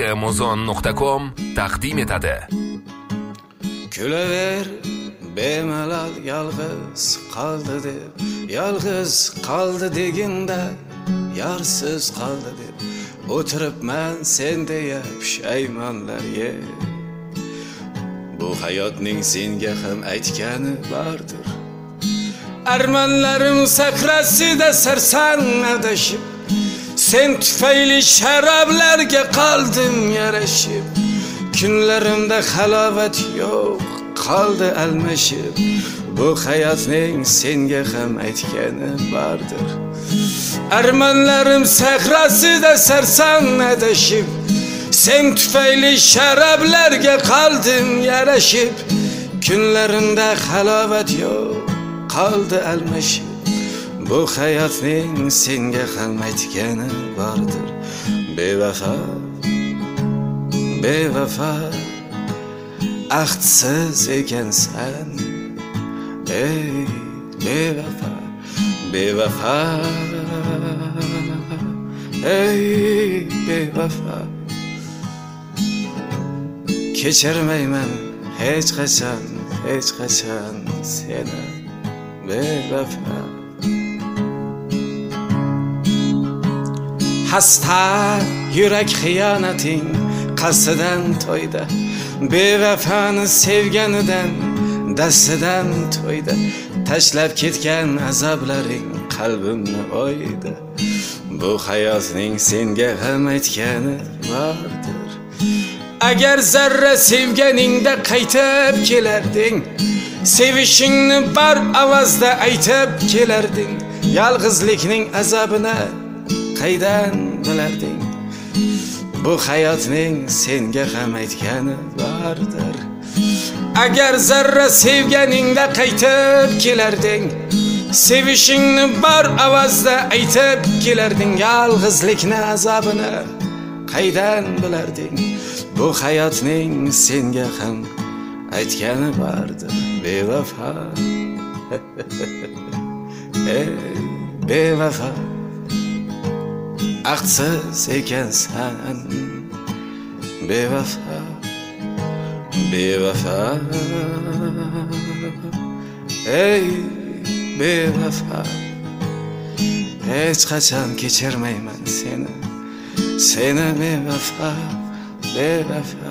rhmuzon.com taqdim etadi. Gülaver bemalol yalg'iz qoldi deb, yalg'iz qoldi deganda yarsiz qoldi deb o'tiribman sen deya pushaymonlar ye. Bu hayotning senga ham aytgani bordir. Armonlarim sakrasida sarson adashib, sen tufayli sharoblarga qoldim yarashib. Kunlarimda halovat yo'q, qoldi almashib. Bu hayotning senga ham aytgani bordir. Armonlarim sakrasida sarson adashib, sen tufayli sharoblarga qoldim yarashib. Kunlarimda halovat yo'q, qoldi almashib. Bu hayotning senga ham aytgani bordir. Bevafo, bevafo, ahdsiz ekansan. Ey bevafo, bevafo, ey bevafo. Kechirmayman hech qachon, hech qachon seni bevafo. Hasta yurak xiyonating qasdidan to'ydi. Bevafoni sevganidan dastidan to'ydi. Tashlab ketgan azoblaring qalbimni o'ydi. Bu hayotning senga ham aytgani bordir. Agar zarra sevganingda qaytib kelarding, sevishingni bar avazda aytib kelarding. Yolg'izlikning azobini qaydan bilarding? Bu hayotning senga ham aytgani bordir. Agar zarra sevganingda qaytib kelarding, sevishingni bar avazda aytib kelarding. Yolg'izlikni azobini qaydan bilarding? Bu hayotning senga ham aytgani bordir. Bevafo, ey bevafo, ahdsiz ekansan. Bevafo, bevafo, ey bevafo. Hech qachon kechirmayman seni, seni bevafo, bevafo.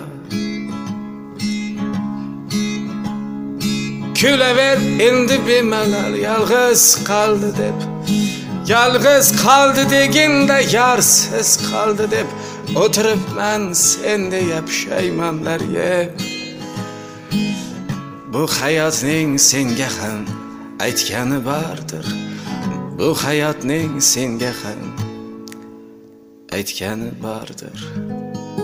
Gülaver endi bemalol yalg'iz qoldi deb, yalg'iz qoldi deganda yarsiz qoldi deb o'tiribman sen deya pushaymonlar yeb. Bu hayotning senga ham aytgani bordir. Bu hayotning senga ham aytgani bordir.